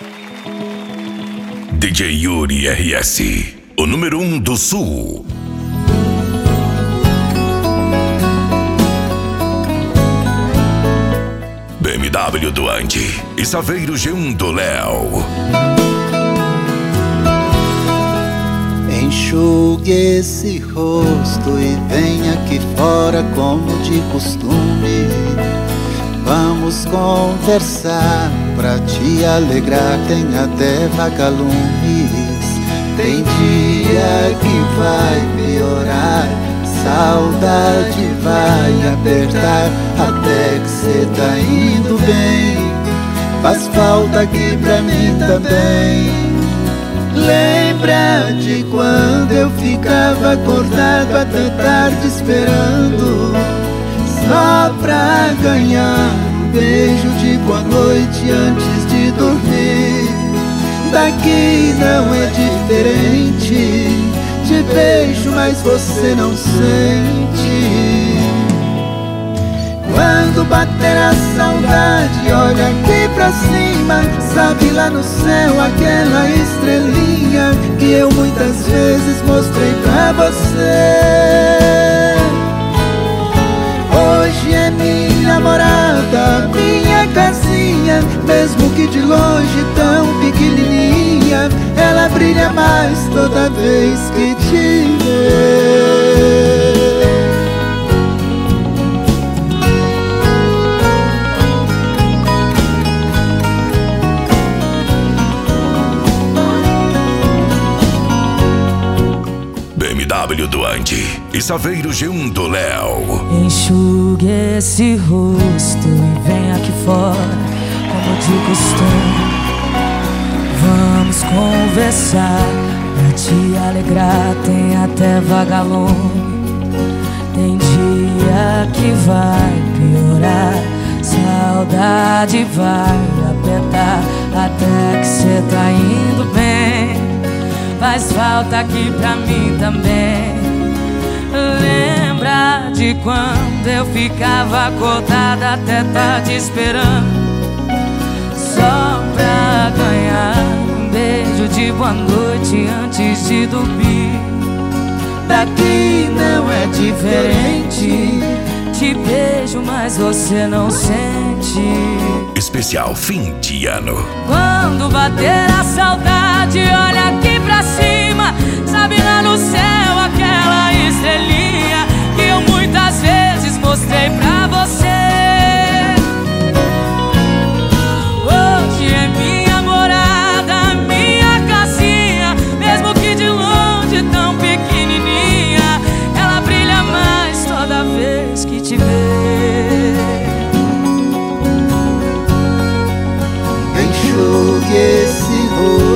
DJ Yuri RS, o número 1 do Sul. BMW do Andy e Saveiro G1 do Léo. Enxugue esse rosto e venha aqui fora como de costume. Vamos conversar pra te alegrar, tem até vagalumes. Tem dia que vai piorar, saudade vai apertar, até que cê tá indo bem. Faz falta aqui pra mim também. Lembra de quando eu ficava acordado até tarde esperando, só pra ganhar um beijo de boa noite antes de dormir. Daqui não é diferente, te beijo mas você não sente. Quando bater a saudade, olha aqui pra cima, sabe lá no céu aquela estrelinha que eu muitas vezes mostrei pra você. Hoje é minha morada, minha casinha, mesmo que de longe tão pequenininha, ela brilha mais toda vez que te vê. BMW do Andy e Saveiro G1 do Léo. Enxugue esse rosto e vem aqui fora, como de costume. Vamos conversar pra te alegrar, tem até vagalume. Tem dia que vai piorar, saudade vai apertar, até que cê tá indo bem. Faz falta aqui pra mim também. Lembra de quando eu ficava acordada até tarde esperando, só pra ganhar um beijo de boa noite antes de dormir. Daqui não é diferente, te beijo mas você não sente. Especial fim de ano. Quando bater a saudade, olha aqui pra cima, sabe lá no céu aquela estrelinha que eu muitas vezes mostrei pra você. Hoje é minha morada, minha casinha, mesmo que de longe tão pequenininha, ela brilha mais toda vez que te vê. Enxugue esse rosto